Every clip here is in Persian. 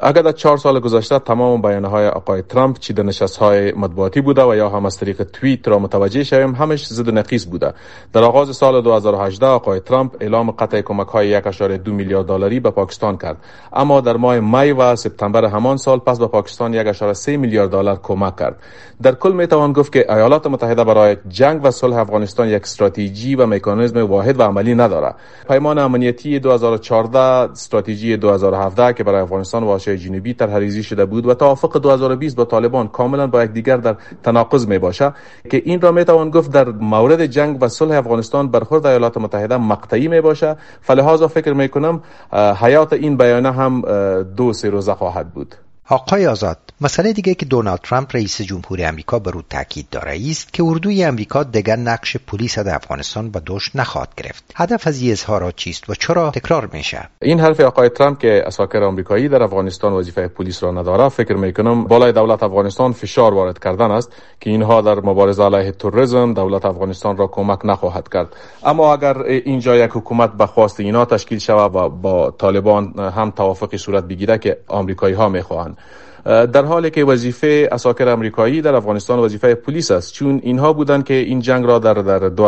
اگر در 4 سال گذشته تمام بیانهای آقای ترامپ چی در نشست‌های مطبوعاتی بوده و یا هم از طریق توییت را متوجه شویم، همش ضد و نقیض بوده. در آغاز سال 2018 آقای ترامپ اعلام قطع کمک‌های 1.2 میلیارد دلاری به پاکستان کرد، اما در ماه می و سپتامبر همان سال پس به پاکستان 1.3 میلیارد دلار کمک کرد. در کل میتوان گفت که ایالات متحده برای جنگ و صلح افغانستان یک استراتژی و مکانیزم واحد و عملی ندارد. پیمان امنیتی 2014، استراتژی 2017 که برای افغانستان و آسیای جنوبی طرح‌ریزی شده بود و توافق 2020 با طالبان کاملا با یکدیگر در تناقض میباشد که این را میتوان گفت در مورد جنگ و صلح افغانستان برخورد ایالات متحده مقطعی میباشد. فلهذا فکر میکنم حیات این بیانیه هم 2-3 روزه خواهد بود. آقای آزاد، مسئله دیگه که دونالد ترامپ رئیس جمهور آمریکا بر او تاکید داره است که اردوی آمریکا دیگر نقش پلیس در افغانستان به دوش نخواهد گرفت. هدف از این اظهارات چیست و چرا تکرار میشه؟ این حرف آقای ترامپ که اساکر آمریکایی در افغانستان وظیفه پلیس را نداره، فکر میکنم بالای دولت افغانستان فشار وارد کردن است که اینها در مبارزه علیه تروریسم دولت افغانستان را کمک نخواهد کرد. اما اگر اینجا یک حکومت به خواست اینا تشکیل شود و با طالبان هم توافقی صورت بگیره که آمریکایی ها میخواهند، در حالی که وظیفه اساکر آمریکایی در افغانستان وظیفه پلیس است، چون اینها بودند که این جنگ را در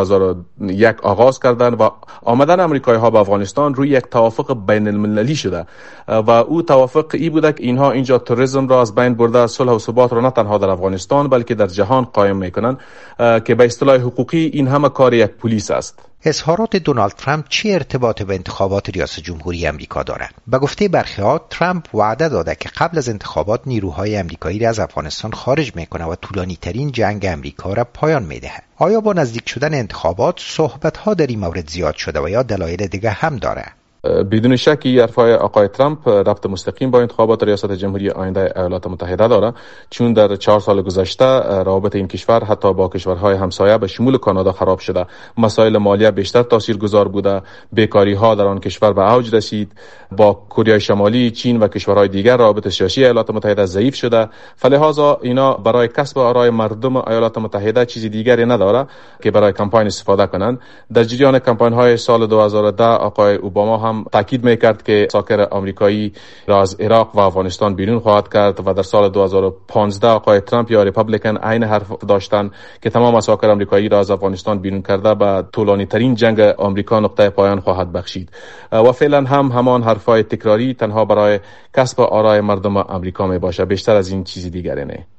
2001 آغاز کردند و آمدن آمریکایی ها به افغانستان روی یک توافق بین المللی شده و او توافق ای بوده که اینها اینجا تروریسم را از بین برده، صلح و ثبات را نه تنها در افغانستان بلکه در جهان قائم میکنند که به اصطلاح حقوقی این همه کار یک پلیس است. اظهارات دونالد ترامپ چه ارتباط به انتخابات ریاست جمهوری آمریکا دارد؟ به گفته برخی‌ها ترامپ وعده داده که قبل از انتخابات نیروهای آمریکایی را از افغانستان خارج میکنه و طولانی ترین جنگ آمریکا را پایان میده. آیا با نزدیک شدن انتخابات صحبت‌ها در این مورد زیاد شده و یا دلایل دیگه هم داره؟ بدون شکی حرفای آقای ترامپ ربط مستقیم با انتخابات ریاست جمهوری آینده ایالات متحده داره، چون در 4 سال گذشته روابط این کشور حتی با کشورهای همسایه به شمول کانادا خراب شده. مسائل مالیه بیشتر تاثیرگذار بوده، بیکاری ها در آن کشور به اوج رسید، با کره شمالی، چین و کشورهای دیگر روابط سیاسی ایالات متحده ضعیف شده. فلهذا اینا برای کسب آرای مردم ایالات متحده چیزی دیگری نداره که برای کمپاین استفاده کنند. در جریان کمپاین های سال 2010 آقای اوباما هم تاکید میکرد که اساکر آمریکایی را از عراق و افغانستان بیرون خواهد کرد و در سال 2015 آقای ترامپ یا ریپابلیکن عین حرف داشتند که تمام اساکر آمریکایی را از افغانستان بیرون کرده به طولانی ترین جنگ آمریکا نقطه پایان خواهد بخشید و فعلا هم همان حرفای تکراری تنها برای کسب آرای مردم آمریکا می باشه، بیشتر از این چیزی دیگری نه.